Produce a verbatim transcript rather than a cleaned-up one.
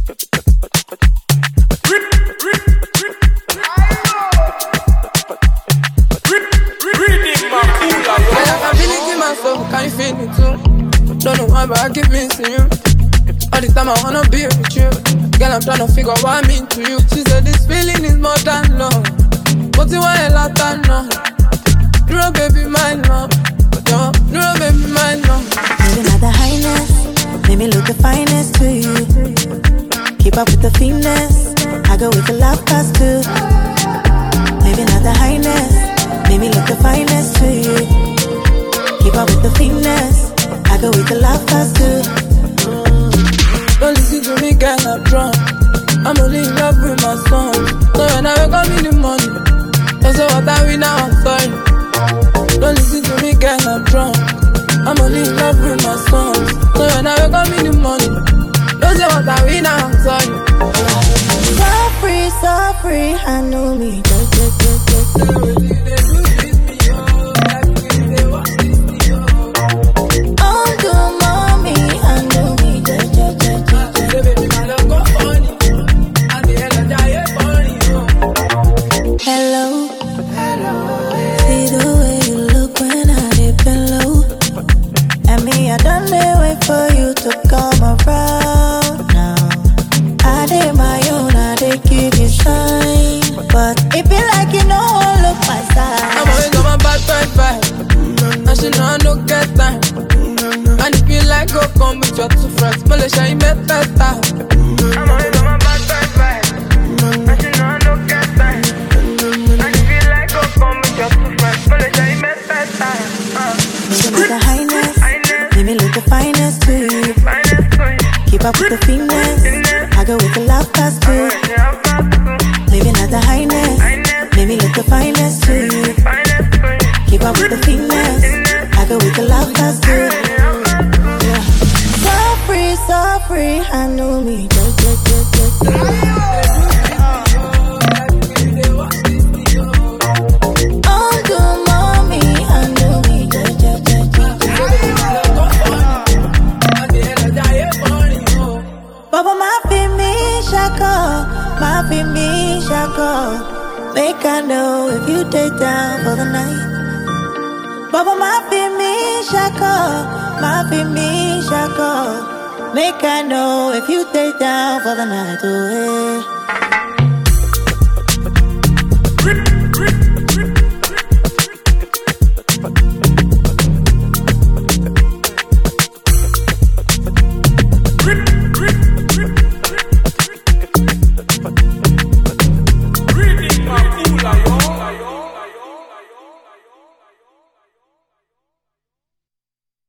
I'm feeling in my soul, can you feel it too? Don't know why, but I keep missing you. All the time I wanna be with you. Girl, I'm trying to figure what I mean to you. She said this feeling is more than love, but you want a lot of no. No baby, my love. No, no baby, my love. Maybe not the highness, maybe look the finest to you. Keep up with the finesse, I go with the love past too. Maybe not the highness, maybe look the finest to you. Keep up with the finesse, I go with the love past too. Don't listen to me, girl, I'm drunk. I'm only in love with my song. So when I wake up in the morning, don't say what I win now, I'm sorry. Don't listen to me, girl, I'm drunk. I'm only in love with my song. So when I wake up in the morning, don't say what I win now, I'm sorry. So free, so free, I know me. Hello, see the way you look when I dip and low. And me, I done there wait for you to come around now. I did my own, I did give you shine, but it be like you know I look my side. I'm always on my bad bad vibe, and she know I don't get time. And if you like, go come with your two friends, Malaysia, you met that time. I'm always on my bad bad vibe, and she know I don't get time. And if you like, go come with your two friends, Malaysia, you met that time. Maybe not the highness, maybe look the finest to you. Keep up with the finesse, I go with the love past too. Maybe not the highness, maybe look the finest to you. Keep up with the finesse, I go with the love past too. Yeah. So free, so free, I know me. Oh, good mommy, I know me. Baba, my fi me shako, my fi me shako. Make I know if you take down for the night. Baba, my fi me shako, my fi me shako. Make I know if you take down for the night. Oh, hey.